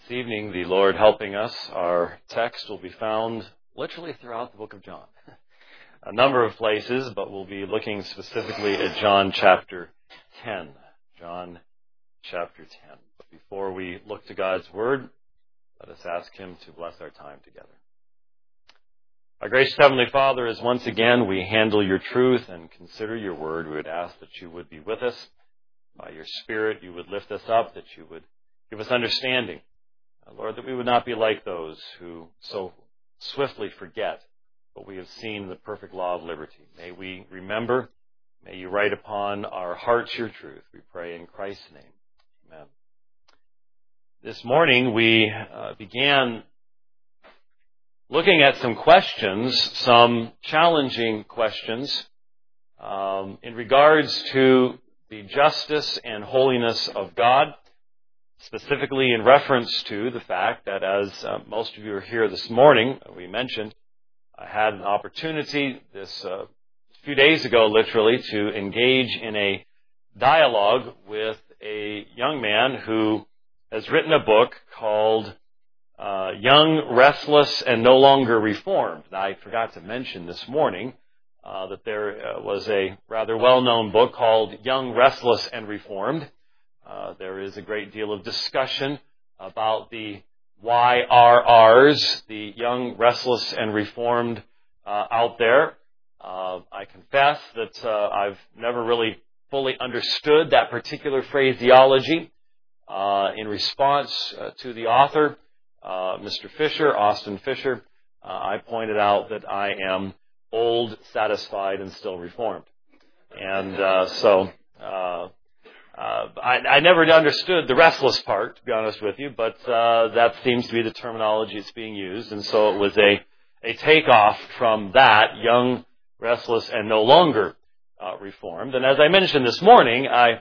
This evening, the Lord helping us, our text will be found literally throughout the book of John. A number of places, but we'll be looking specifically at John chapter 10. John chapter 10. But before we look to God's Word, let us ask Him to bless our time together. Our gracious Heavenly Father, as once again we handle your truth and consider your Word, we would ask that you would be with us. By your Spirit, you would lift us up, that you would give us understanding. Lord, that we would not be like those who so swiftly forget what we have seen in the perfect law of liberty. May we remember, may you write upon our hearts your truth. We pray in Christ's name. Amen. This morning we began looking at some questions, some challenging questions in regards to the justice and holiness of God. Specifically in reference to the fact that, as most of you are here this morning, we mentioned, I had an opportunity this few days ago, literally, to engage in a dialogue with a young man who has written a book called Young, Restless, and No Longer Reformed. Now, I forgot to mention this morning that there was a rather well-known book called Young, Restless, and Reformed. There is a great deal of discussion about the YRRs, the Young, Restless, and Reformed out there. I confess that I've never really fully understood that particular phraseology. In response to the author, Mr. Fisher, Austin Fisher, I pointed out that I am old, satisfied, and still reformed. And I never understood the restless part, to be honest with you, but that seems to be the terminology that's being used. And so it was a takeoff from that, young, restless, and no longer reformed. And as I mentioned this morning, I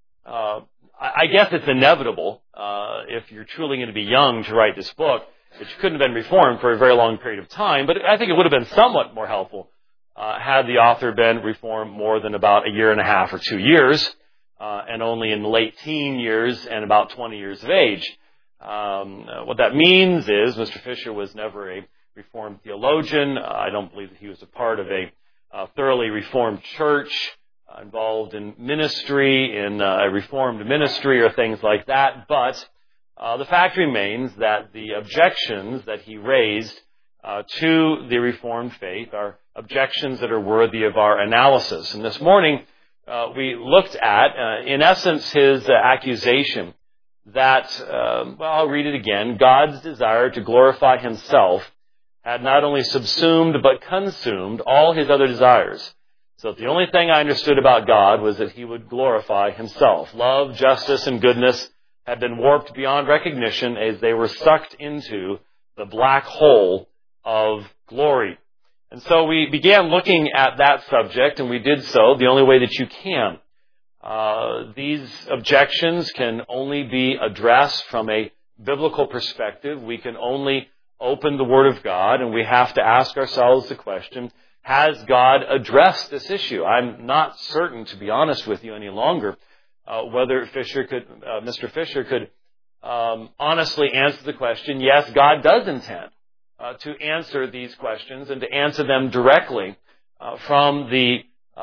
guess it's inevitable, if you're truly going to be young to write this book, that you couldn't have been reformed for a very long period of time. But I think it would have been somewhat more helpful had the author been reformed more than about a year and a half or 2 years. And only in the late teen years and about 20 years of age. What that means is Mr. Fisher was never a Reformed theologian. I don't believe that he was a part of a thoroughly Reformed church, involved in ministry, in a Reformed ministry or things like that. But the fact remains that the objections that he raised to the Reformed faith are objections that are worthy of our analysis. And this morning, we looked at, in essence, his accusation that, I'll read it again, God's desire to glorify himself had not only subsumed but consumed all his other desires. So the only thing I understood about God was that he would glorify himself. Love, justice, and goodness had been warped beyond recognition as they were sucked into the black hole of glory. And so we began looking at that subject, and we did so the only way that you can. These objections can only be addressed from a biblical perspective. We can only open the Word of God, and we have to ask ourselves the question, has God addressed this issue? I'm not certain, to be honest with you any longer, whether Mr. Fisher could honestly answer the question, yes, God does intend to answer these questions and to answer them directly from the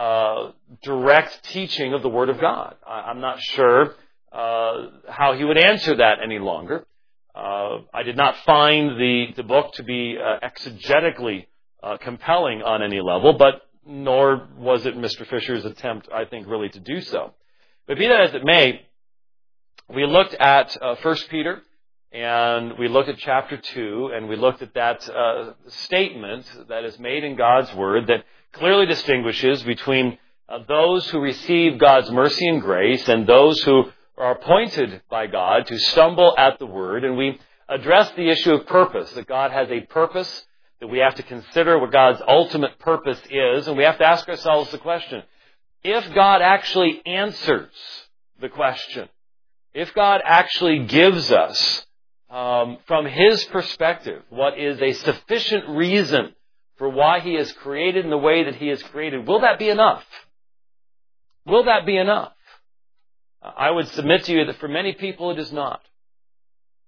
direct teaching of the Word of God. I'm not sure how he would answer that any longer. I did not find the book to be exegetically compelling on any level, but nor was it Mr. Fisher's attempt, I think, really to do so. But be that as it may, we looked at 1 Peter, and we looked at chapter 2, and we looked at that statement that is made in God's Word that clearly distinguishes between those who receive God's mercy and grace and those who are appointed by God to stumble at the Word. And we addressed the issue of purpose, that God has a purpose, that we have to consider what God's ultimate purpose is, and we have to ask ourselves the question, if God actually answers the question, if God actually gives us from his perspective, what is a sufficient reason for why he is created in the way that he is created, will that be enough? Will that be enough? I would submit to you that for many people it is not.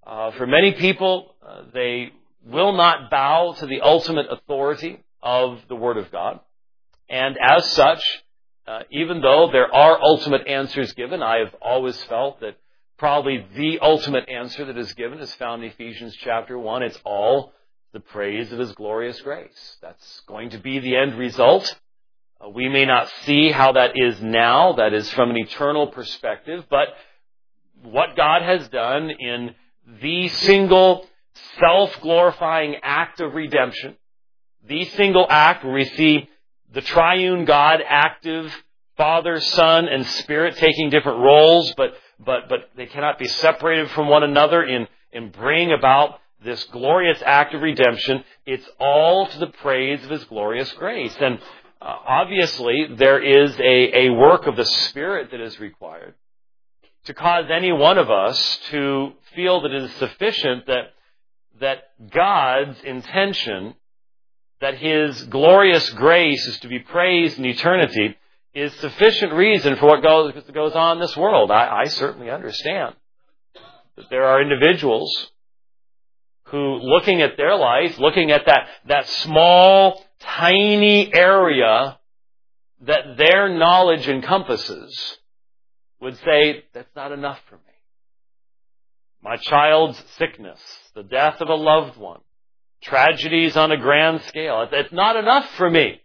For many people, they will not bow to the ultimate authority of the Word of God. And as such, even though there are ultimate answers given, I have always felt that probably the ultimate answer that is given is found in Ephesians chapter 1. It's all the praise of His glorious grace. That's going to be the end result. We may not see how that is now, that is from an eternal perspective, but what God has done in the single self-glorifying act of redemption, the single act where we see the triune God active, Father, Son, and Spirit taking different roles, but they cannot be separated from one another in bringing about this glorious act of redemption. It's all to the praise of His glorious grace. And obviously, there is a work of the Spirit that is required to cause any one of us to feel that it is sufficient that God's intention, that His glorious grace is to be praised in eternity, is sufficient reason for what goes on in this world. I certainly understand that there are individuals who, looking at their life, looking at that small, tiny area that their knowledge encompasses, would say, that's not enough for me. My child's sickness, the death of a loved one, tragedies on a grand scale, it's not enough for me.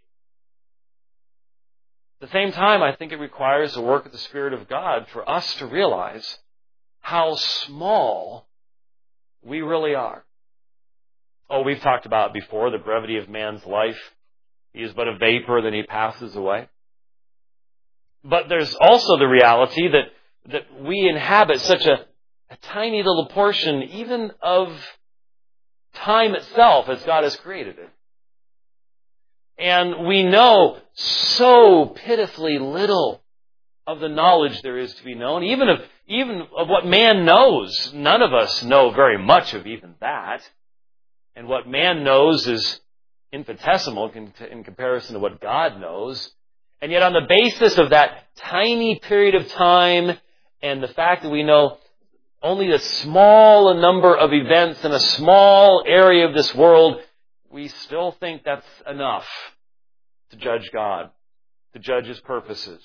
At the same time, I think it requires the work of the Spirit of God for us to realize how small we really are. Oh, we've talked about before the brevity of man's life. He is but a vapor, then he passes away. But there's also the reality that we inhabit such a tiny little portion even of time itself as God has created it. And we know so pitifully little of the knowledge there is to be known, even of what man knows. None of us know very much of even that. And what man knows is infinitesimal in comparison to what God knows. And yet on the basis of that tiny period of time and the fact that we know only a small number of events in a small area of this world, we still think that's enough to judge God, to judge His purposes.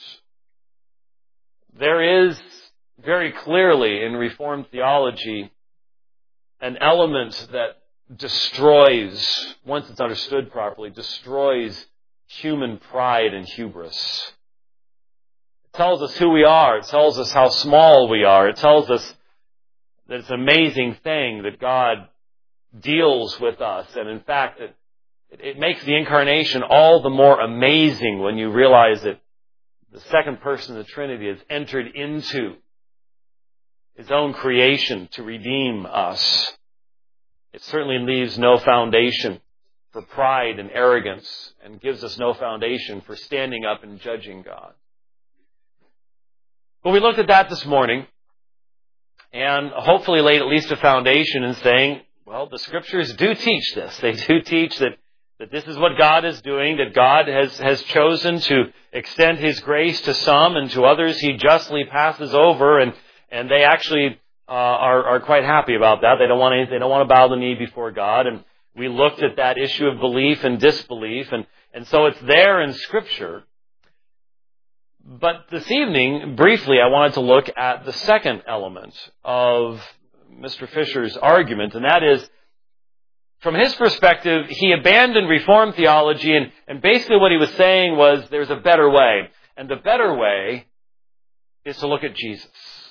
There is very clearly in Reformed theology an element that destroys, once it's understood properly, destroys human pride and hubris. It tells us who we are. It tells us how small we are. It tells us that it's an amazing thing that God deals with us. And in fact, it makes the incarnation all the more amazing when you realize that the second person of the Trinity has entered into His own creation to redeem us. It certainly leaves no foundation for pride and arrogance and gives us no foundation for standing up and judging God. But we looked at that this morning and hopefully laid at least a foundation in saying, well, the Scriptures do teach this. They do teach that this is what God is doing, that God has chosen to extend His grace to some and to others He justly passes over, and they actually are quite happy about that. They don't want to bow the knee before God. And we looked at that issue of belief and disbelief, and so it's there in Scripture. But this evening, briefly, I wanted to look at the second element of Mr. Fisher's argument, and that is, from his perspective, he abandoned Reformed theology, and basically what he was saying was there's a better way. And the better way is to look at Jesus.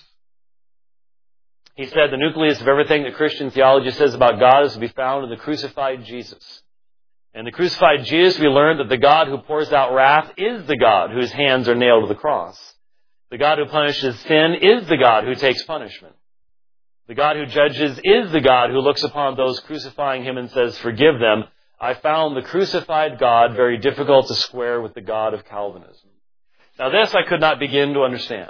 He said the nucleus of everything that Christian theology says about God is to be found in the crucified Jesus. And the crucified Jesus, we learned that the God who pours out wrath is the God whose hands are nailed to the cross. The God who punishes sin is the God who takes punishment. The God who judges is the God who looks upon those crucifying Him and says, forgive them. I found the crucified God very difficult to square with the God of Calvinism. Now this I could not begin to understand.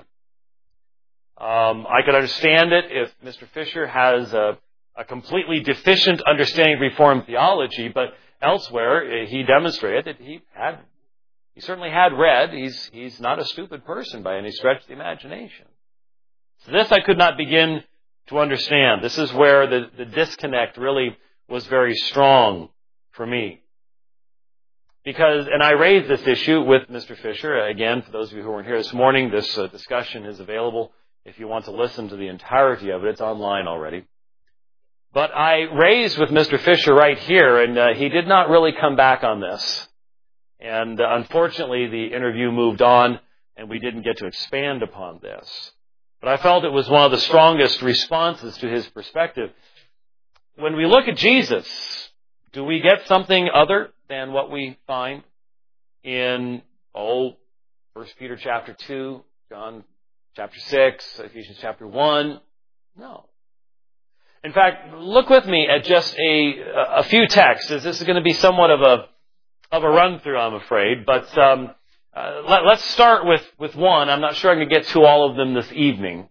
I could understand it if Mr. Fisher has a completely deficient understanding of Reformed theology, but elsewhere he demonstrated that he certainly had read. He's not a stupid person by any stretch of the imagination. So this I could not begin to understand. This is where the disconnect really was very strong for me. Because, and I raised this issue with Mr. Fisher. Again, for those of you who weren't here this morning, this discussion is available if you want to listen to the entirety of it. It's online already. But I raised with Mr. Fisher right here, and he did not really come back on this. And unfortunately, the interview moved on, and we didn't get to expand upon this. But I felt it was one of the strongest responses to his perspective. When we look at Jesus, do we get something other than what we find in, 1 Peter chapter 2, John chapter 6, Ephesians chapter 1? No. In fact, look with me at just a few texts. This is going to be somewhat of a run-through, I'm afraid. But let's start with one. I'm not sure I'm going to get to all of them this evening.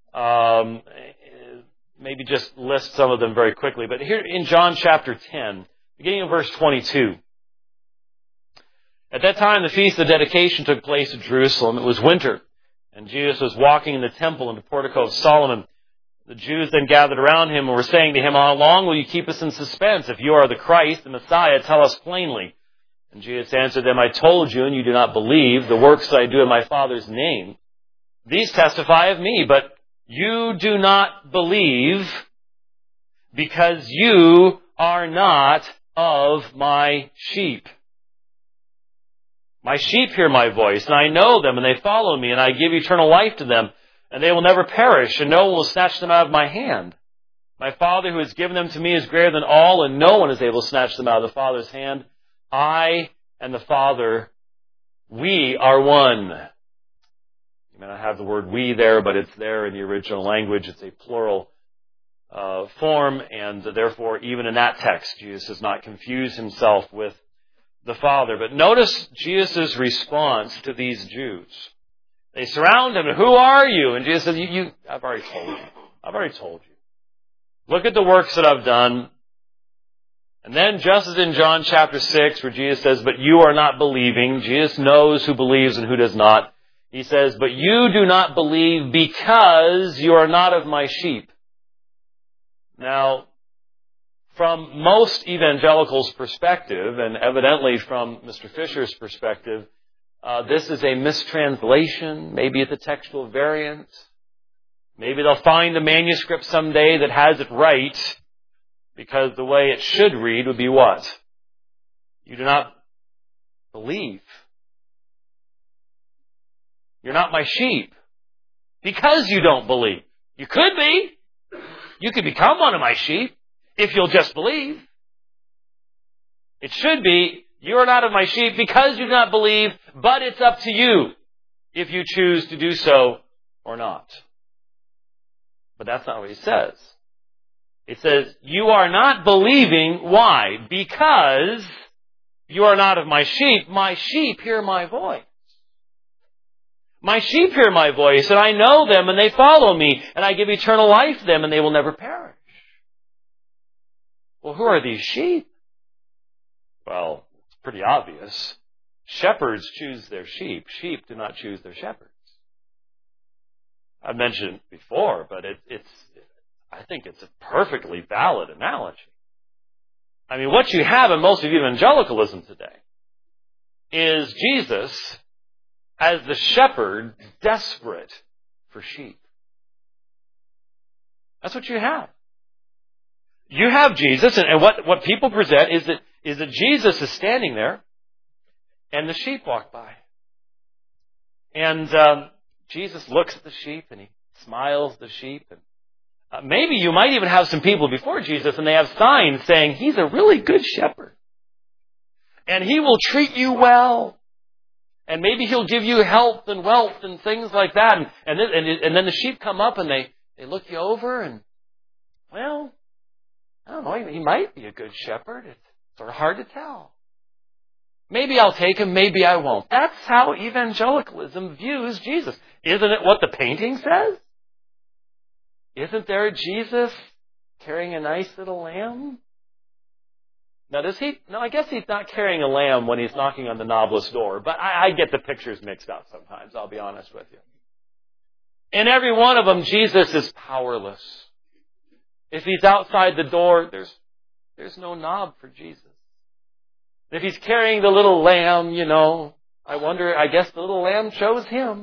Maybe just list some of them very quickly. But here in John chapter 10, beginning in verse 22. At that time, the Feast of Dedication took place at Jerusalem. It was winter, and Jesus was walking in the temple in the portico of Solomon. The Jews then gathered around him and were saying to him, "How long will you keep us in suspense? If you are the Christ, the Messiah, tell us plainly." And Jesus answered them, "I told you, and you do not believe. The works that I do in my Father's name, these testify of me. But you do not believe because you are not of my sheep. My sheep hear my voice, and I know them, and they follow me, and I give eternal life to them, and they will never perish, and no one will snatch them out of my hand. My Father who has given them to me is greater than all, and no one is able to snatch them out of the Father's hand. I and the Father, we are one." You may not have the word "we" there, but it's there in the original language. It's a plural form, and therefore, even in that text, Jesus does not confuse himself with the Father. But notice Jesus' response to these Jews. They surround him, and "Who are you?" And Jesus says, I've already told you. I've already told you. Look at the works that I've done. And then, just as in John chapter 6, where Jesus says, "But you are not believing," Jesus knows who believes and who does not. He says, "But you do not believe because you are not of my sheep." Now, from most evangelicals' perspective, and evidently from Mr. Fisher's perspective, this is a mistranslation. Maybe it's a textual variant. Maybe they'll find a manuscript someday that has it right, because the way it should read would be what? You do not believe. You're not my sheep because you don't believe. You could be. You could become one of my sheep if you'll just believe. It should be, you are not of my sheep because you do not believe, but it's up to you if you choose to do so or not. But that's not what he says. It says, you are not believing. Why? Because you are not of my sheep. My sheep hear my voice. My sheep hear my voice, and I know them, and they follow me, and I give eternal life to them, and they will never perish. Well, who are these sheep? Well, it's pretty obvious. Shepherds choose their sheep. Sheep do not choose their shepherds. I've mentioned it before, but I think it's a perfectly valid analogy. I mean, what you have in most of evangelicalism today is Jesus as the shepherd desperate for sheep. That's what you have. You have Jesus, and what people present is that Jesus is standing there, and the sheep walk by. And Jesus looks at the sheep, and he smiles at the sheep. And maybe you might even have some people before Jesus, and they have signs saying, he's a really good shepherd. And he will treat you well. And maybe he'll give you health and wealth and things like that. And then the sheep come up and they look you over and, well, I don't know, he might be a good shepherd. It's sort of hard to tell. Maybe I'll take him, maybe I won't. That's how evangelicalism views Jesus. Isn't it what the painting says? Isn't there a Jesus carrying a nice little lamb? Now, No, I guess he's not carrying a lamb when he's knocking on the knobless door, but I get the pictures mixed up sometimes, I'll be honest with you. In every one of them, Jesus is powerless. If he's outside the door, there's no knob for Jesus. If he's carrying the little lamb, I guess the little lamb chose him.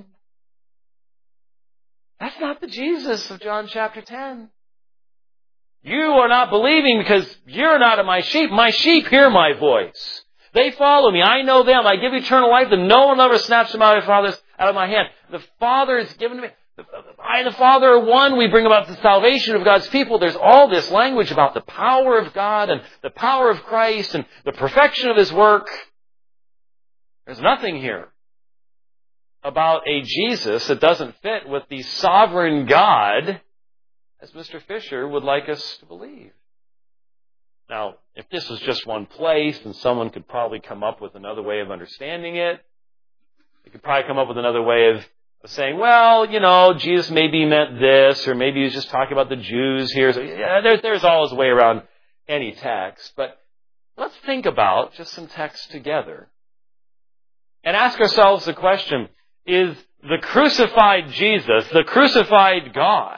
That's not the Jesus of John chapter 10. You are not believing because you're not of my sheep. My sheep hear my voice. They follow me. I know them. I give eternal life, and no one will ever snatch them out of my hand. The Father has given to me. I and the Father are one. We bring about the salvation of God's people. There's all this language about the power of God and the power of Christ and the perfection of His work. There's nothing here about a Jesus that doesn't fit with the sovereign God, as Mr. Fisher would like us to believe. Now, if this was just one place, then someone could probably come up with another way of understanding it. They could probably come up with another way of saying, well, Jesus maybe meant this, or maybe he was just talking about the Jews here. So, there's always a way around any text. But let's think about just some text together and ask ourselves the question, is the crucified Jesus, the crucified God,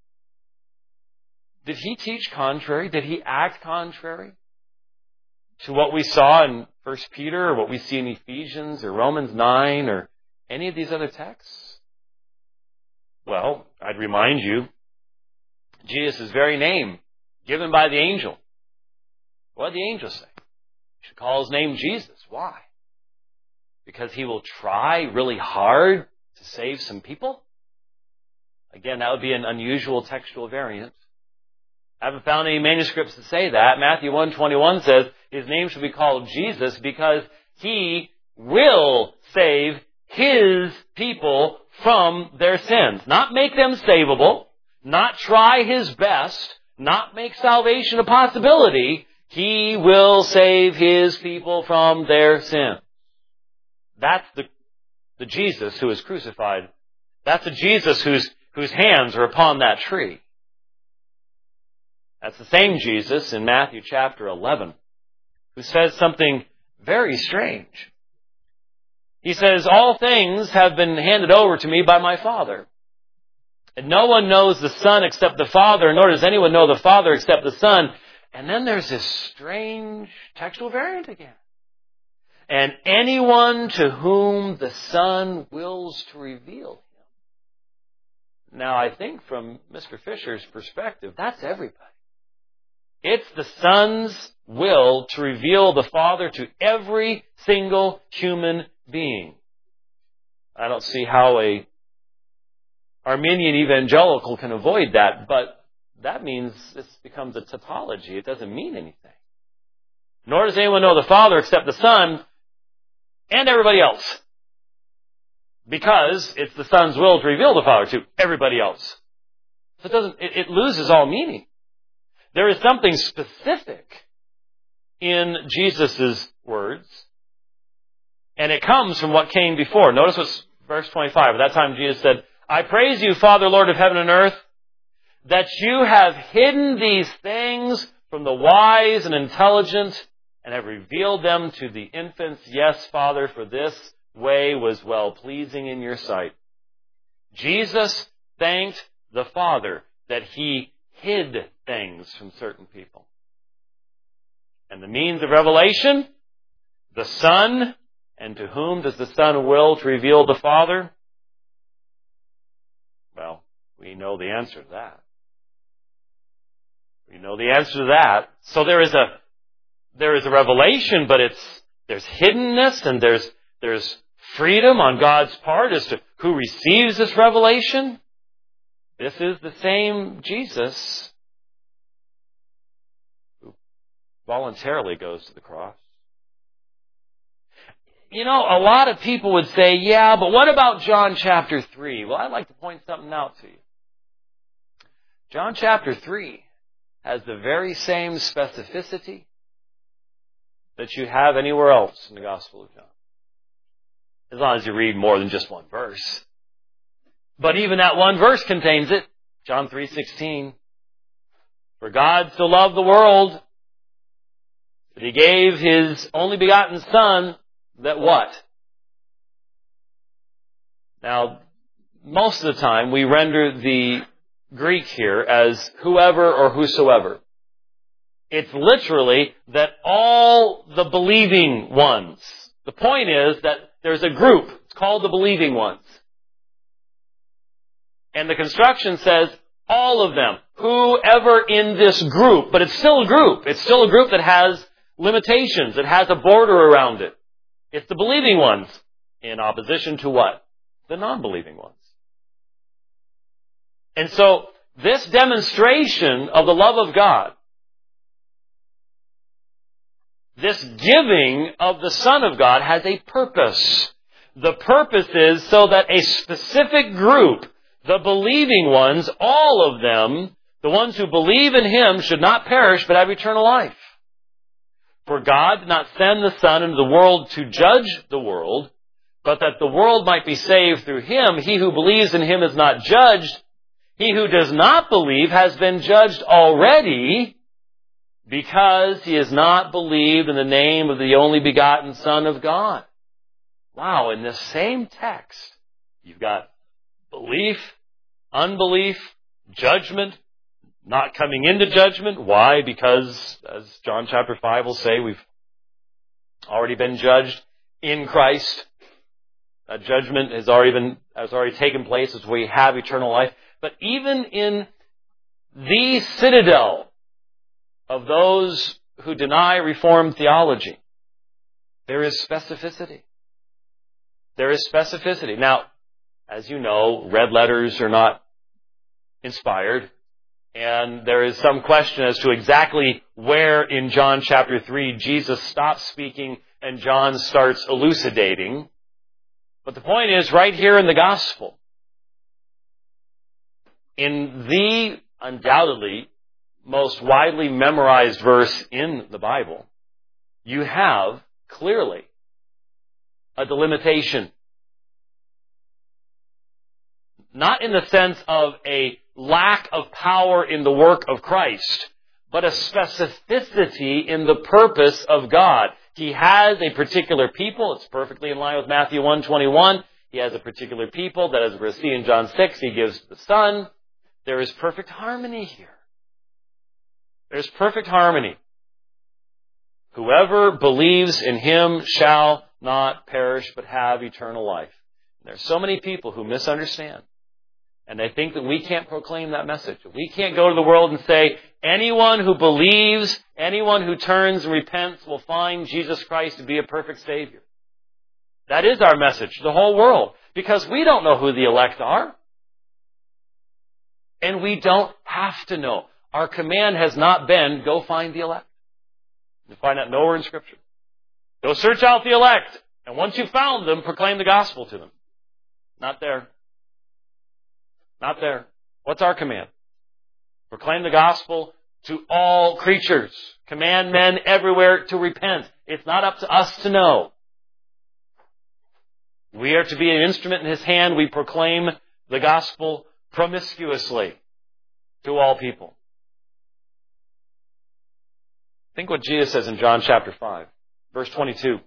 did he teach contrary? Did he act contrary to what we saw in 1 Peter or what we see in Ephesians or Romans 9 or any of these other texts? Well, I'd remind you, Jesus' very name given by the angel. What did the angel say? You should call his name Jesus. Why? Because he will try really hard to save some people? Again, that would be an unusual textual variant. I haven't found any manuscripts that say that. Matthew 1:21 says his name should be called Jesus because he will save his people from their sins. Not make them savable, not try his best, not make salvation a possibility. He will save his people from their sins. That's the Jesus who is crucified. That's the Jesus whose hands are upon that tree. That's the same Jesus in Matthew chapter 11 who says something very strange. He says, all things have been handed over to me by my Father. And no one knows the Son except the Father, nor does anyone know the Father except the Son. And then there's this strange textual variant again. And anyone to whom the Son wills to reveal him. Now, I think from Mr. Fisher's perspective, that's everybody. It's the Son's will to reveal the Father to every single human being. I don't see how a Arminian evangelical can avoid that, but that means this becomes a tautology. It doesn't mean anything. Nor does anyone know the Father except the Son and everybody else. Because it's the Son's will to reveal the Father to everybody else. So it loses all meaning. There is something specific in Jesus' words, and it comes from what came before. Notice what's verse 25. At that time Jesus said, I praise you, Father, Lord of heaven and earth, that you have hidden these things from the wise and intelligent and have revealed them to the infants. Yes, Father, for this way was well-pleasing in your sight. Jesus thanked the Father that he hid things from certain people. And the means of revelation, the Son. And to whom does the Son will to reveal the Father? Well, we know the answer to that. We know the answer to that. So there is a revelation, but there's hiddenness and there's freedom on God's part as to who receives this revelation. This is the same Jesus who voluntarily goes to the cross. A lot of people would say, yeah, but what about John chapter 3? Well, I'd like to point something out to you. John chapter 3 has the very same specificity that you have anywhere else in the Gospel of John. As long as you read more than just one verse. But even that one verse contains it. John 3:16. For God so loved the world that he gave his only begotten Son, that what? Now, most of the time we render the Greek here as whoever or whosoever. It's literally that all the believing ones. The point is that there's a group. It's called the believing ones. And the construction says all of them. Whoever in this group. But it's still a group. It's still a group that has limitations. It has a border around it. It's the believing ones. In opposition to what? The non-believing ones. And so, this demonstration of the love of God, this giving of the Son of God has a purpose. The purpose is so that a specific group, the believing ones, all of them, the ones who believe in Him, should not perish but have eternal life. For God did not send the Son into the world to judge the world, but that the world might be saved through Him. He who believes in Him is not judged. He who does not believe has been judged already, because he has not believed in the name of the only begotten Son of God. Wow, in this same text, you've got belief, unbelief, judgment, not coming into judgment. Why? Because, as John chapter 5 will say, we've already been judged in Christ. That judgment has already taken place as we have eternal life. But even in the citadel of those who deny Reformed theology, there is specificity. There is specificity. Now, as you know, red letters are not inspired, and there is some question as to exactly where in John chapter 3 Jesus stops speaking and John starts elucidating. But the point is, right here in the Gospel, in the undoubtedly most widely memorized verse in the Bible, you have clearly a delimitation. Not in the sense of a lack of power in the work of Christ, but a specificity in the purpose of God. He has a particular people. It's perfectly in line with Matthew 1:21. He has a particular people that, as we're see in John 6, He gives the Son. There is perfect harmony here. There's perfect harmony. Whoever believes in Him shall not perish but have eternal life. There are so many people who misunderstand. And they think that we can't proclaim that message. We can't go to the world and say, anyone who believes, anyone who turns and repents will find Jesus Christ to be a perfect Savior. That is our message to the whole world. Because we don't know who the elect are. And we don't have to know. Our command has not been, go find the elect. You find that nowhere in Scripture. Go search out the elect. And once you've found them, proclaim the gospel to them. Not there. Not there. What's our command? Proclaim the gospel to all creatures. Command men everywhere to repent. It's not up to us to know. We are to be an instrument in His hand. We proclaim the gospel promiscuously to all people. Think what Jesus says in John chapter 5, verse 22.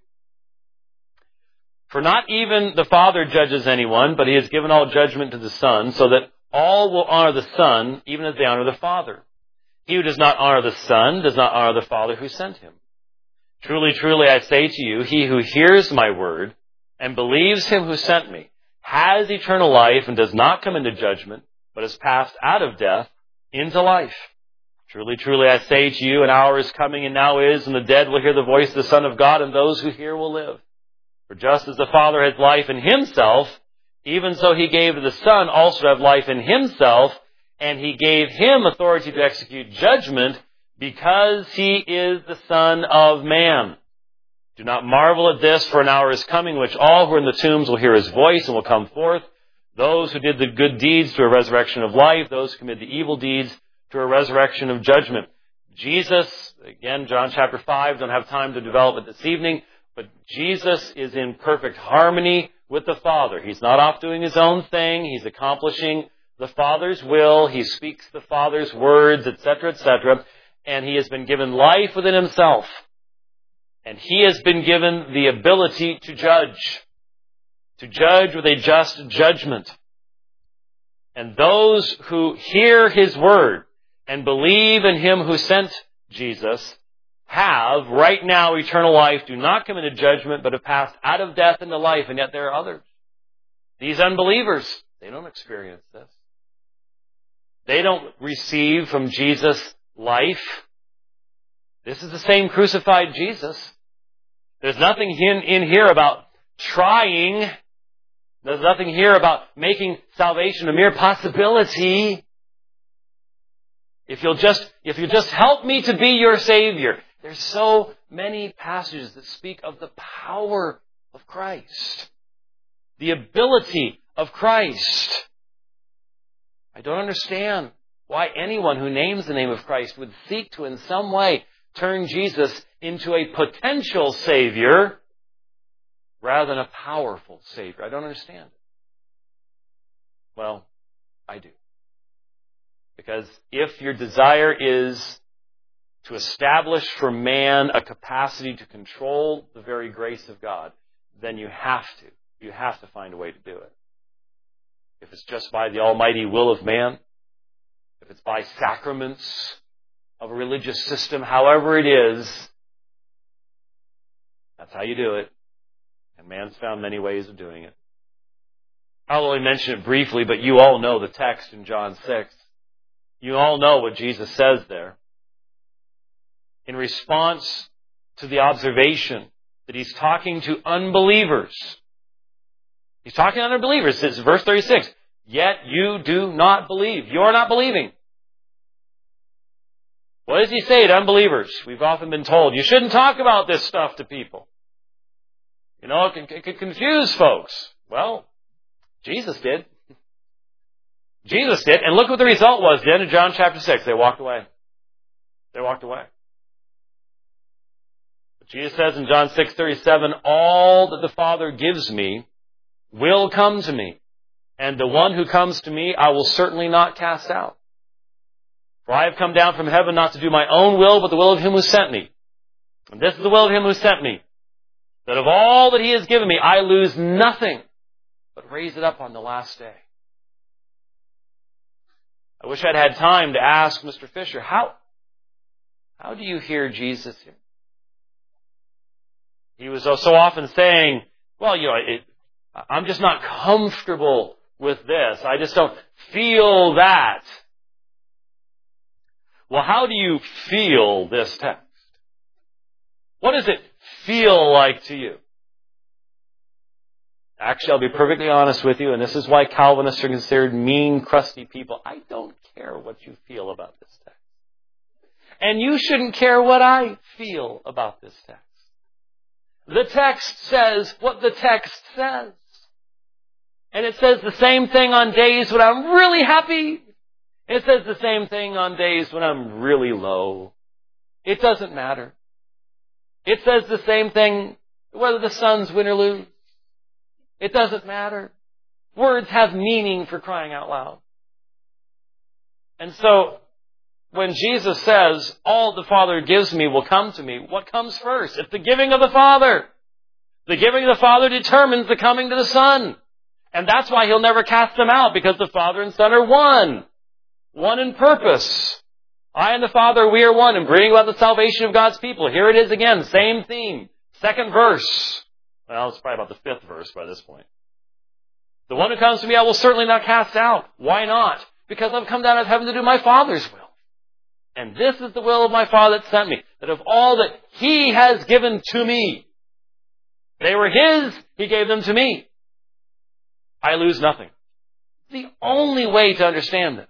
For not even the Father judges anyone, but He has given all judgment to the Son, so that all will honor the Son, even as they honor the Father. He who does not honor the Son does not honor the Father who sent Him. Truly, truly, I say to you, he who hears my word and believes Him who sent me has eternal life and does not come into judgment, but is passed out of death into life. Truly, truly, I say to you, an hour is coming and now is, and the dead will hear the voice of the Son of God, and those who hear will live. For just as the Father has life in Himself, even so He gave to the Son also to have life in Himself, and He gave Him authority to execute judgment, because He is the Son of Man. Do not marvel at this, for an hour is coming in which all who are in the tombs will hear His voice and will come forth. Those who did the good deeds to a resurrection of life, those who committed the evil deeds to a resurrection of judgment. Jesus, again, John chapter 5, don't have time to develop it this evening, but Jesus is in perfect harmony with the Father. He's not off doing His own thing. He's accomplishing the Father's will. He speaks the Father's words, etc., etc., and He has been given life within Himself. And He has been given the ability to judge with a just judgment. And those who hear His word and believe in Him who sent Jesus have right now eternal life, do not come into judgment, but have passed out of death into life. And yet there are others. These unbelievers, they don't experience this. They don't receive from Jesus life. This is the same crucified Jesus. There's nothing in here about trying. There's nothing here about making salvation a mere possibility. If you'll just help me to be your Savior. There's so many passages that speak of the power of Christ. The ability of Christ. I don't understand why anyone who names the name of Christ would seek to in some way turn Jesus into a potential Savior rather than a powerful Savior. I don't understand it. Well, I do. Because if your desire is to establish for man a capacity to control the very grace of God, then you have to find a way to do it. If it's just by the almighty will of man, if it's by sacraments of a religious system, however it is, that's how you do it. And man's found many ways of doing it. I'll only mention it briefly, but you all know the text in John 6. You all know what Jesus says there. In response to the observation that He's talking to unbelievers. He's talking to unbelievers. It's verse 36. Yet you do not believe. You are not believing. What does He say to unbelievers? We've often been told, you shouldn't talk about this stuff to people. You know, it could confuse folks. Well, Jesus did. Jesus did. And look what the result was then in John chapter 6. They walked away. They walked away. But Jesus says in John 6:37, all that the Father gives me will come to me. And the one who comes to me, I will certainly not cast out. For I have come down from heaven not to do my own will, but the will of Him who sent me. And this is the will of Him who sent me, that of all that He has given me, I lose nothing, but raise it up on the last day. I wish I'd had time to ask Mr. Fisher, how do you hear Jesus here? He was so often saying, well, you know, I'm just not comfortable with this. I just don't feel that. Well, how do you feel this text? What does it feel like to you? Actually, I'll be perfectly honest with you, and this is why Calvinists are considered mean, crusty people. I don't care what you feel about this text. And you shouldn't care what I feel about this text. The text says what the text says. And it says the same thing on days when I'm really happy. It says the same thing on days when I'm really low. It doesn't matter. It says the same thing whether the Suns win or lose. It doesn't matter. Words have meaning, for crying out loud. And so, when Jesus says, all the Father gives me will come to me, what comes first? It's the giving of the Father. The giving of the Father determines the coming to the Son. And that's why He'll never cast them out, because the Father and Son are one. One in purpose. I and the Father, we are one, and bringing about the salvation of God's people. Here it is again, same theme. Second verse. Well, it's probably about the fifth verse by this point. The one who comes to me I will certainly not cast out. Why not? Because I've come down out of heaven to do my Father's will. And this is the will of my Father that sent me, that of all that He has given to me, they were His, He gave them to me. I lose nothing. The only way to understand this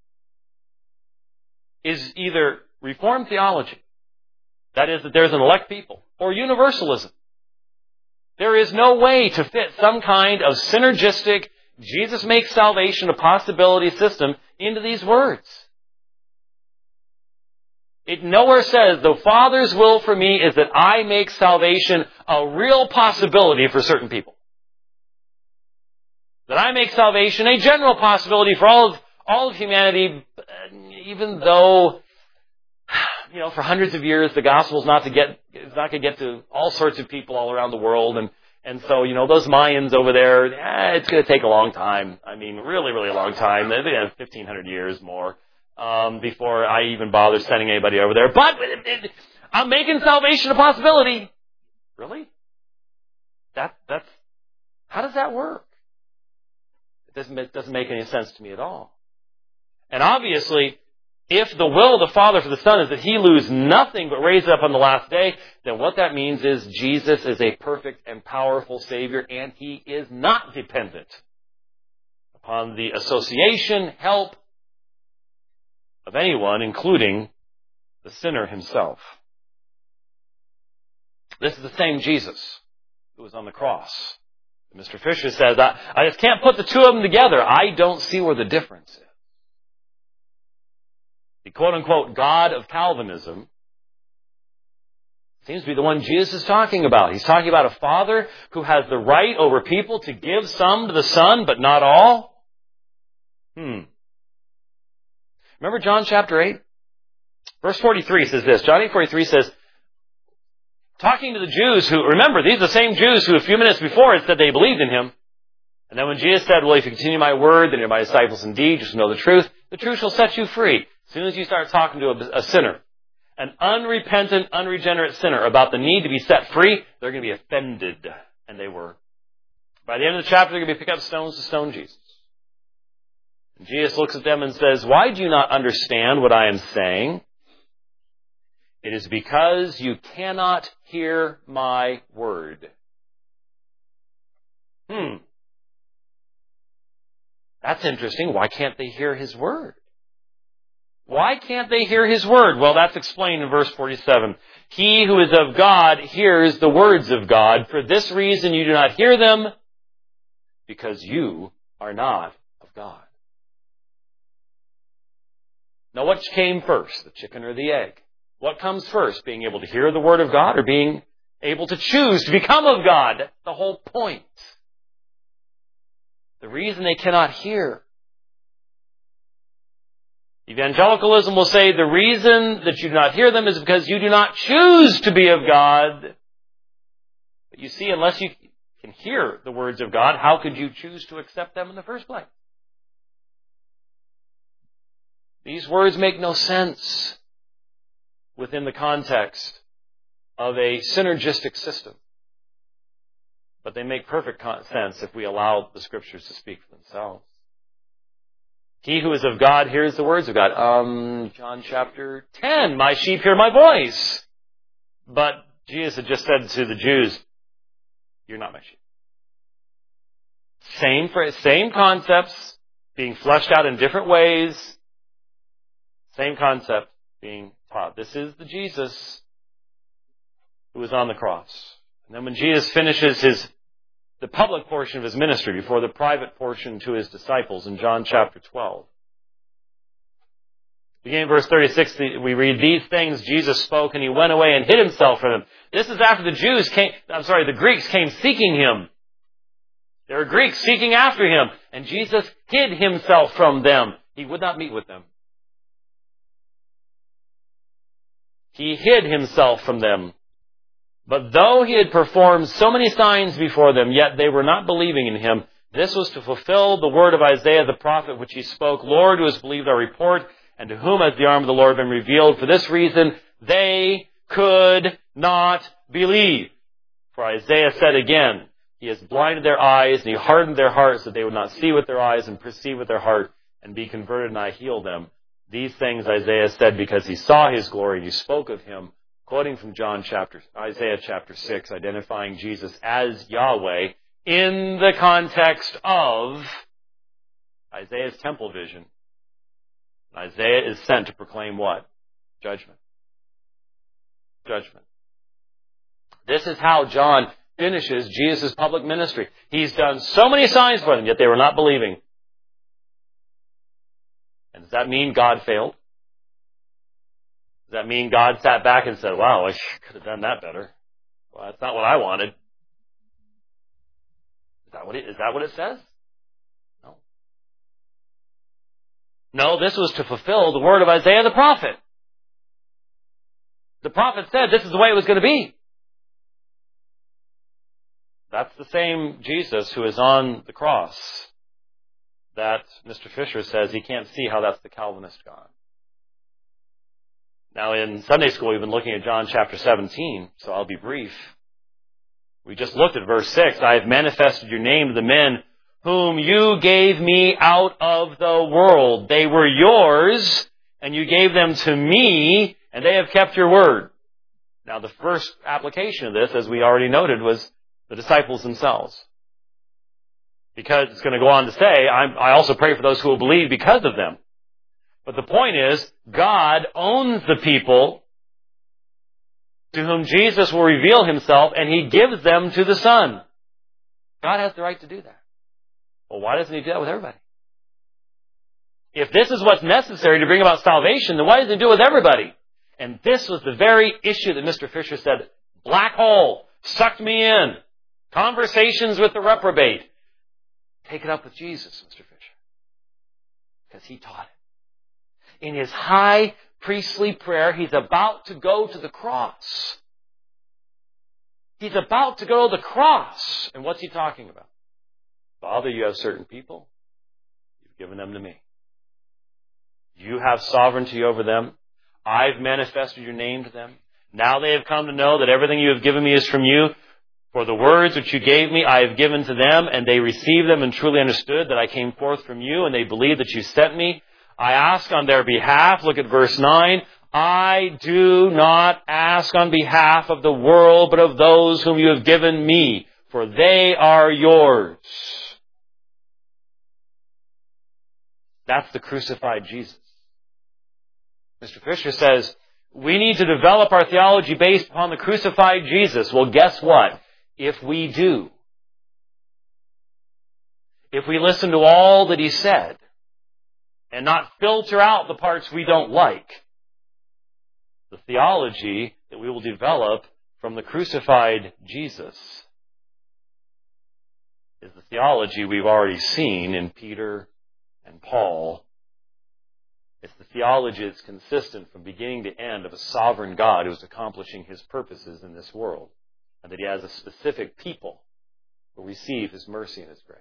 is either Reformed theology, that is, that there's an elect people, or universalism. There is no way to fit some kind of synergistic, Jesus makes salvation a possibility system into these words. It nowhere says, the Father's will for me is that I make salvation a real possibility for certain people. That I make salvation a general possibility for all of humanity, even though, you know, for hundreds of years the gospel is not going to get to all sorts of people all around the world, And so, those Mayans over there, it's going to take a long time. I mean, really, really a long time. They have 1,500 years more before I even bother sending anybody over there. But I'm making salvation a possibility. Really? That's how does that work? It doesn't make any sense to me at all. And obviously, if the will of the Father for the Son is that He lose nothing but raise it up on the last day, then what that means is Jesus is a perfect and powerful Savior, and He is not dependent upon the association, help of anyone, including the sinner himself. This is the same Jesus who was on the cross. Mr. Fisher says, I just can't put the two of them together. I don't see where the difference is. The quote-unquote God of Calvinism seems to be the one Jesus is talking about. He's talking about a Father who has the right over people to give some to the Son, but not all. Remember John chapter 8? Verse 43 says this. John 8:43 says, talking to the Jews who, remember, these are the same Jews who a few minutes before had said they believed in Him. And then when Jesus said, well, if you continue my word, then you're my disciples indeed, just know the truth shall set you free. As soon as you start talking to a sinner, an unrepentant, unregenerate sinner about the need to be set free, they're going to be offended. And they were. By the end of the chapter, they're going to be picking up stones to stone Jesus. And Jesus looks at them and says, why do you not understand what I am saying? It is because you cannot hear my word. That's interesting. Why can't they hear His word? Why can't they hear His word? Well, that's explained in verse 47. He who is of God hears the words of God. For this reason you do not hear them, because you are not of God. Now, what came first, the chicken or the egg? What comes first, being able to hear the word of God or being able to choose to become of God? That's the whole point. The reason they cannot hear. Evangelicalism will say the reason that you do not hear them is because you do not choose to be of God. But you see, unless you can hear the words of God, how could you choose to accept them in the first place? These words make no sense within the context of a synergistic system. But they make perfect sense if we allow the Scriptures to speak for themselves. He who is of God hears the words of God. John chapter 10, my sheep hear my voice. But Jesus had just said to the Jews, you're not my sheep. Same concepts being fleshed out in different ways. Same concept being taught. This is the Jesus who was on the cross. And then when Jesus finishes the public portion of His ministry before the private portion to His disciples in John chapter 12. Beginning in verse 36, we read, these things Jesus spoke and He went away and hid Himself from them. This is after the Greeks came seeking Him. There were Greeks seeking after Him, and Jesus hid Himself from them. He would not meet with them. He hid Himself from them. But though He had performed so many signs before them, yet they were not believing in Him. This was to fulfill the word of Isaiah the prophet, which he spoke, Lord, who has believed our report, and to whom has the arm of the Lord been revealed? For this reason, they could not believe. For Isaiah said again, He has blinded their eyes, and He hardened their hearts, that they would not see with their eyes and perceive with their heart, and be converted, and I heal them. These things Isaiah said because he saw His glory, and He spoke of Him. Quoting from Isaiah chapter 6, identifying Jesus as Yahweh in the context of Isaiah's temple vision. Isaiah is sent to proclaim what? Judgment. Judgment. This is how John finishes Jesus' public ministry. He's done so many signs for them, yet they were not believing. And does that mean God failed? Does that mean God sat back and said, wow, I could have done that better? Well, that's not what I wanted. Is that what it says? No. No, this was to fulfill the word of Isaiah the prophet. The prophet said this is the way it was going to be. That's the same Jesus who is on the cross that Mr. Fisher says he can't see how that's the Calvinist God. Now, in Sunday school, we've been looking at John chapter 17, so I'll be brief. We just looked at verse 6. I have manifested your name to the men whom you gave me out of the world. They were yours, and you gave them to me, and they have kept your word. Now, the first application of this, as we already noted, was the disciples themselves. Because it's going to go on to say, I also pray for those who will believe because of them. But the point is, God owns the people to whom Jesus will reveal himself, and he gives them to the Son. God has the right to do that. Well, why doesn't he do that with everybody? If this is what's necessary to bring about salvation, then why doesn't he do it with everybody? And this was the very issue that Mr. Fisher said, black hole, sucked me in. Conversations with the reprobate. Take it up with Jesus, Mr. Fisher. Because he taught it. In his high priestly prayer, he's about to go to the cross. He's about to go to the cross. And what's he talking about? Father, you have certain people. You've given them to me. You have sovereignty over them. I've manifested your name to them. Now they have come to know that everything you have given me is from you. For the words which you gave me, I have given to them, and they received them and truly understood that I came forth from you, and they believe that you sent me. I ask on their behalf, look at verse 9, I do not ask on behalf of the world, but of those whom you have given me, for they are yours. That's the crucified Jesus. Mr. Fisher says, we need to develop our theology based upon the crucified Jesus. Well, guess what? If we do, if we listen to all that he said, and not filter out the parts we don't like, the theology that we will develop from the crucified Jesus is the theology we've already seen in Peter and Paul. It's the theology that's consistent from beginning to end of a sovereign God who is accomplishing his purposes in this world, and that he has a specific people who receive his mercy and his grace.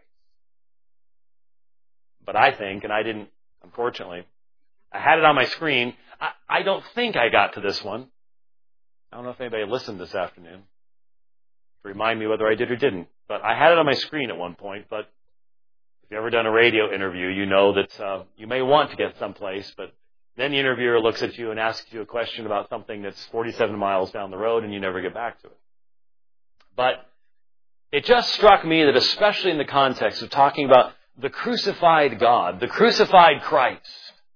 But I think, and I didn't, unfortunately, I had it on my screen. I don't think I got to this one. I don't know if anybody listened this afternoon to remind me whether I did or didn't. But I had it on my screen at one point. But if you've ever done a radio interview, you know that you may want to get someplace, but then the interviewer looks at you and asks you a question about something that's 47 miles down the road and you never get back to it. But it just struck me that especially in the context of talking about the crucified God, the crucified Christ,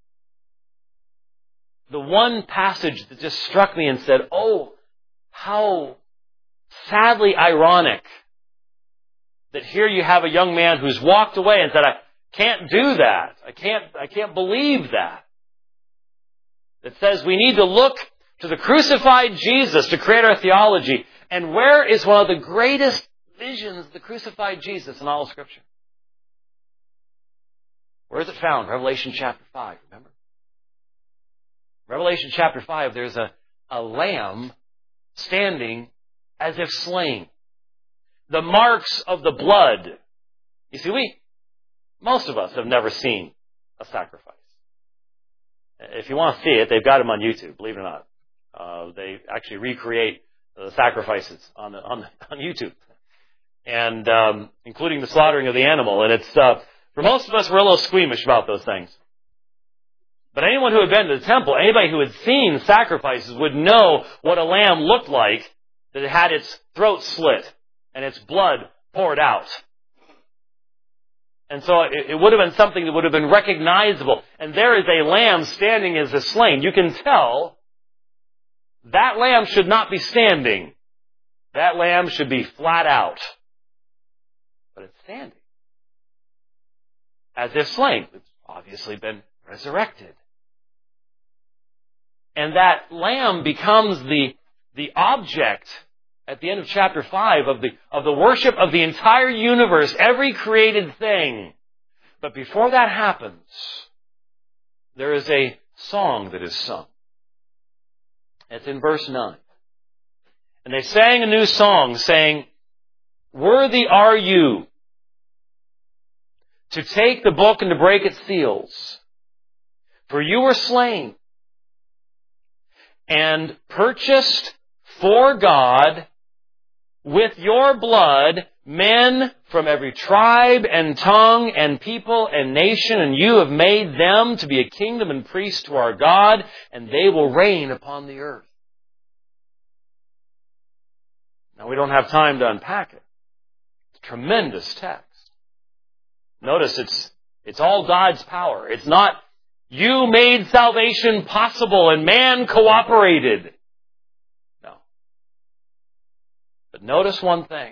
the one passage that just struck me and said, oh, how sadly ironic that here you have a young man who's walked away and said, I can't do that. I can't believe that. It says we need to look to the crucified Jesus to create our theology. And where is one of the greatest visions of the crucified Jesus in all of Scripture? Where is it found? Revelation chapter 5, remember? Revelation chapter 5, there's a lamb standing as if slain. The marks of the blood. You see, most of us have never seen a sacrifice. If you want to see it, they've got them on YouTube, believe it or not. They actually recreate the sacrifices on YouTube. And including the slaughtering of the animal. And it's for most of us, we're a little squeamish about those things. But anyone who had been to the temple, anybody who had seen sacrifices would know what a lamb looked like, that it had its throat slit and its blood poured out. And so it would have been something that would have been recognizable. And there is a lamb standing as a slain. You can tell that lamb should not be standing. That lamb should be flat out. But it's standing. As if slain. It's obviously been resurrected. And that lamb becomes the object at the end of chapter 5 of the worship of the entire universe, every created thing. But before that happens, there is a song that is sung. It's in verse 9. And they sang a new song saying, Worthy are you to take the book and to break its seals. For you were slain and purchased for God with your blood men from every tribe and tongue and people and nation, and you have made them to be a kingdom and priests to our God, and they will reign upon the earth. Now, we don't have time to unpack it. It's a tremendous text. Notice it's all God's power. It's not you made salvation possible and man cooperated. No. But notice one thing.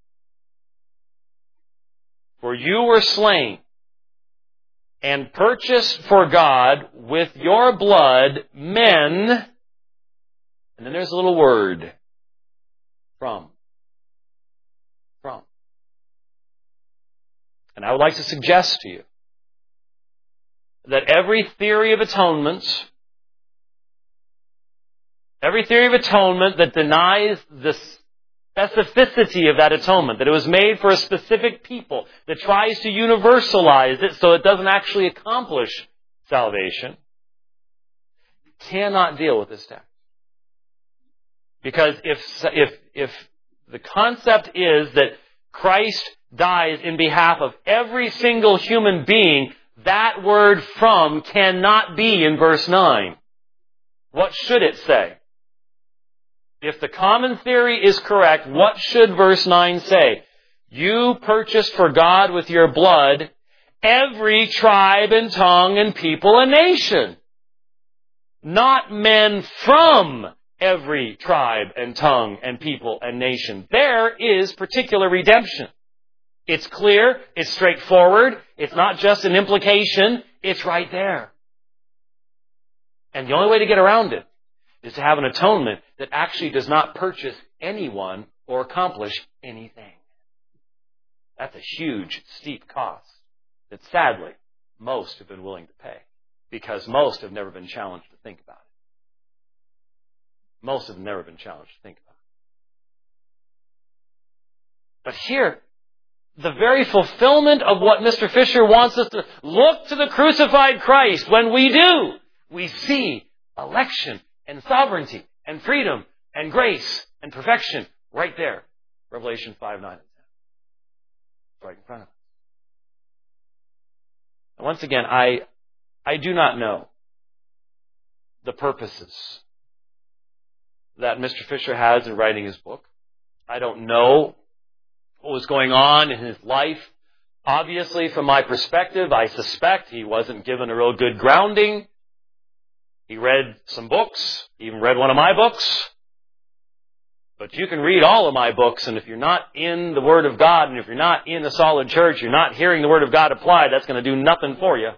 For you were slain and purchased for God with your blood men, and then there's a little word, from. And I would like to suggest to you that every theory of atonement that denies the specificity of that atonement, that it was made for a specific people, that tries to universalize it so it doesn't actually accomplish salvation, cannot deal with this text. Because if the concept is that Christ dies in behalf of every single human being, that word from cannot be in verse 9. What should it say? If the common theory is correct, what should verse 9 say? You purchased for God with your blood every tribe and tongue and people and nation. Not men from every tribe and tongue and people and nation. There is particular redemption. It's clear, it's straightforward, it's not just an implication, it's right there. And the only way to get around it is to have an atonement that actually does not purchase anyone or accomplish anything. That's a huge, steep cost that sadly most have been willing to pay, because most have never been challenged to think about it. Most have never been challenged to think about it. But here, the very fulfillment of what Mr. Fisher wants us to look to the crucified Christ. When we do, we see election and sovereignty and freedom and grace and perfection right there. Revelation 5, 9, and 10. Right in front of us. And once again, I do not know the purposes that Mr. Fisher has in writing his book. I don't know what was going on in his life. Obviously, from my perspective, I suspect he wasn't given a real good grounding. He read some books, even read one of my books. But you can read all of my books, and if you're not in the Word of God, and if you're not in a solid church, you're not hearing the Word of God applied, that's going to do nothing for you.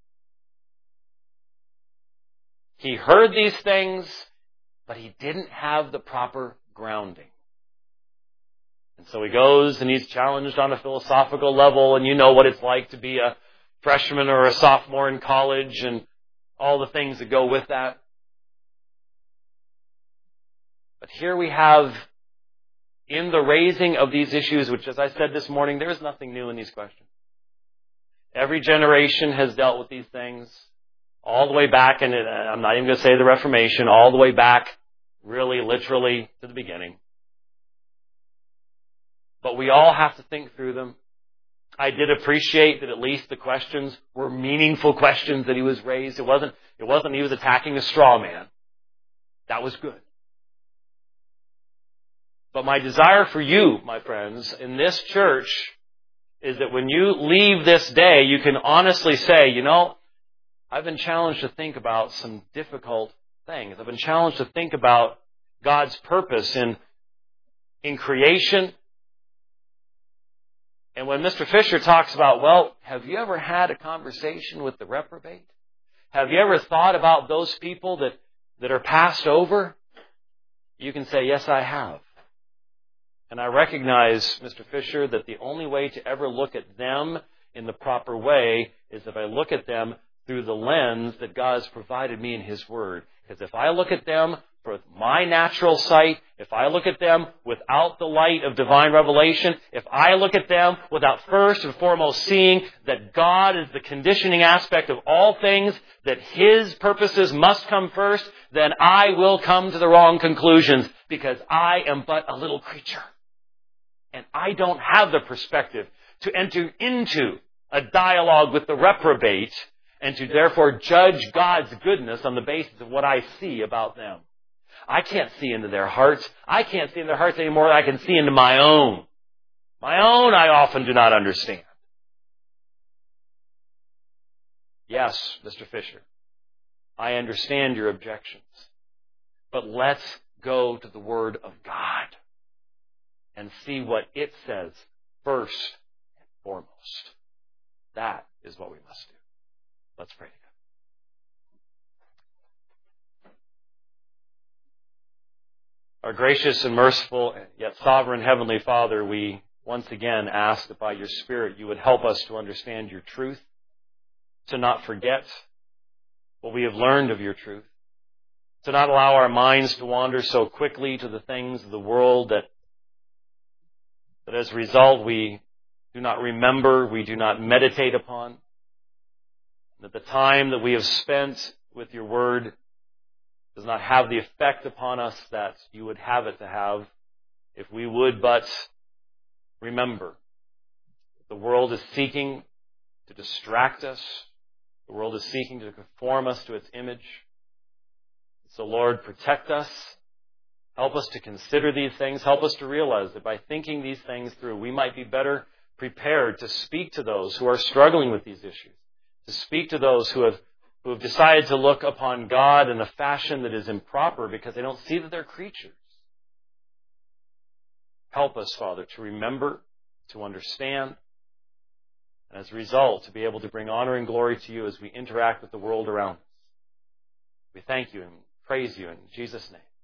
He heard these things, but he didn't have the proper grounding. And so he goes and he's challenged on a philosophical level, and you know what it's like to be a freshman or a sophomore in college and all the things that go with that. But here we have, in the raising of these issues, which, as I said this morning, there is nothing new in these questions. Every generation has dealt with these things all the way back, and I'm not even going to say the Reformation, all the way back, really, literally, to the beginning. But we all have to think through them. I did appreciate that at least the questions were meaningful questions that he was raised. It wasn't he was attacking a straw man. That was good. But my desire for you, my friends, in this church is that when you leave this day, you can honestly say, you know, I've been challenged to think about some difficult things. I've been challenged to think about God's purpose in creation. And when Mr. Fisher talks about, well, have you ever had a conversation with the reprobate? Have you ever thought about those people that are passed over? You can say, yes, I have. And I recognize, Mr. Fisher, that the only way to ever look at them in the proper way is if I look at them through the lens that God has provided me in His Word. Because if I look at them for my natural sight if I look at them without the light of divine revelation, if I look at them without first and foremost seeing that God is the conditioning aspect of all things, that His purposes must come first, then I will come to the wrong conclusions because I am but a little creature. And I don't have the perspective to enter into a dialogue with the reprobate and to therefore judge God's goodness on the basis of what I see about them. I can't see into their hearts. I can't see into their hearts any more than I can see into my own. My own I often do not understand. Yes, Mr. Fisher, I understand your objections. But let's go to the Word of God and see what it says first and foremost. That is what we must do. Let's pray together. Our gracious and merciful, yet sovereign Heavenly Father, we once again ask that by your Spirit you would help us to understand your truth, to not forget what we have learned of your truth, to not allow our minds to wander so quickly to the things of the world that as a result we do not remember, we do not meditate upon, that the time that we have spent with your word does not have the effect upon us that you would have it to have if we would but remember. The world is seeking to distract us. The world is seeking to conform us to its image. So Lord, protect us. Help us to consider these things. Help us to realize that by thinking these things through, we might be better prepared to speak to those who are struggling with these issues, to speak to those who have decided to look upon God in a fashion that is improper because they don't see that they're creatures. Help us, Father, to remember, to understand, and as a result, to be able to bring honor and glory to you as we interact with the world around us. We thank you and praise you in Jesus' name.